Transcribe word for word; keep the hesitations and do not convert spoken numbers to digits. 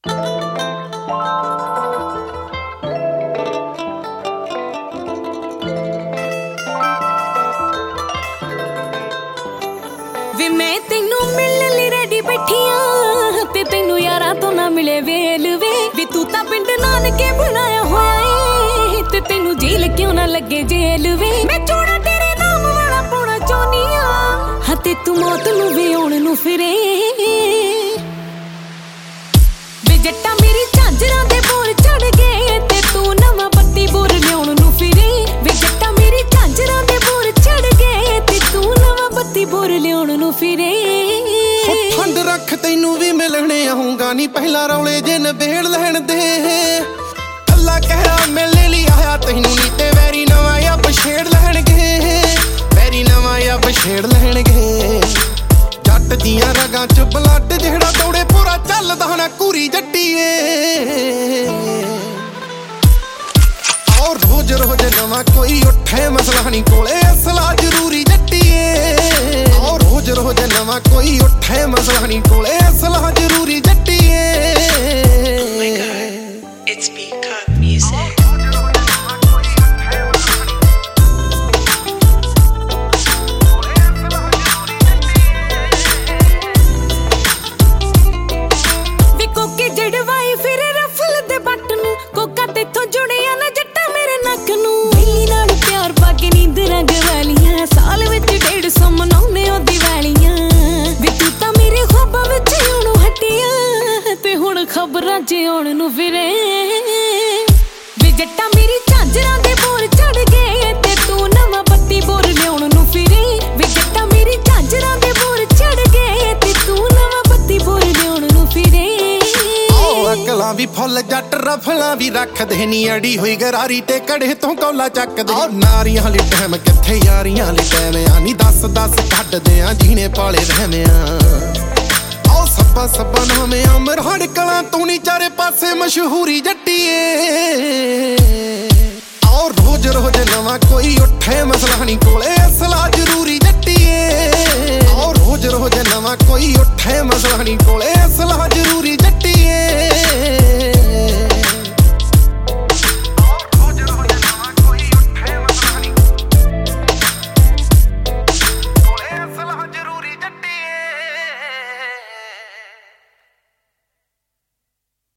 वे मैं तेनू मिलने लई रेडी बैठियां ते तेनू यारां तो ना मिले वेल वे वे तू तां पिंड नानके बनाया होया ए ते तेनू जेल क्यों ना लगे जेल वे मैं चोड़ा तेरे नाम वाला पाउणा चाहुंदी आ हां ते तू मौत नू वे आउण नू फिरे वे जट्टा मेरी झांजरां दे बोर चढ़ गए ते तू नवां पत्ती बोर लियाउण नू फिरे वे जट्टा मेरी झांजरां दे बोर चढ़ गए ते तू नवां पत्ती बोर लियाउण नू फिरे ठंड रख तैनू भी मिलने आऊंगा नी पहला रौले जे नबेड़ लैण दे अल्लाह कहरा मिलने ली आया तैनू नी ते वैरी नवां या बछेड़ लैणगे वैरी नवां या बछेड़ लैणगे जट दियां रगां च ब्लड जेड़ा दौड़े पूरा चलदा ना कूरी जट्टीए और रोज रोज नवां कोई उठे मसला नी कोले असला जरूरी जट्टीए और रोज रोज नवां कोई उठे मसला नी कोले असला जरूरी जट्टीए It's Peacock Music. वे कोके जड़वाई फिर रफल दे बट नू कोका तेथों जुड़िया ना जट्टा मेरे नक नू बेली नाल प्यार पा के नींदरां गवालियां साल विच डेढ़ सौ मनाउने ओ दिवालियां वे तू तां मेरे ख्वाबां विच आउणों हटिया ते हुण खबरां च आउण नू फिरे वे जट्टा मेरी झांजरां दे बोर चढ़ गए ते तू नवां पत्ती बोर लियाउण नू फिरे वे जट्टा मेरी झांजरां दे बोर चढ़ गए ते तू नवां पत्ती बोर लियाउण नू फिरे अकलां भी फुल जट रफलां भी रखदे नी अड़ी होई गरारी ते कड़े तो कौला चकदे ओ नारियां ली टैम किथे यारियां ली टैम आ नी दस दस कड्डदे आ जीने पाले रहमियां ओ सब्बा सब्बा नाम अमर हड़ कलां तू नी चारे पासे मशहूरी जट्टीए और रोज रोज नवां कोई उठे मसला नी कोले असला जरूरी जट्टीए और रोज रोज नवां कोई उठे मसला नी कोले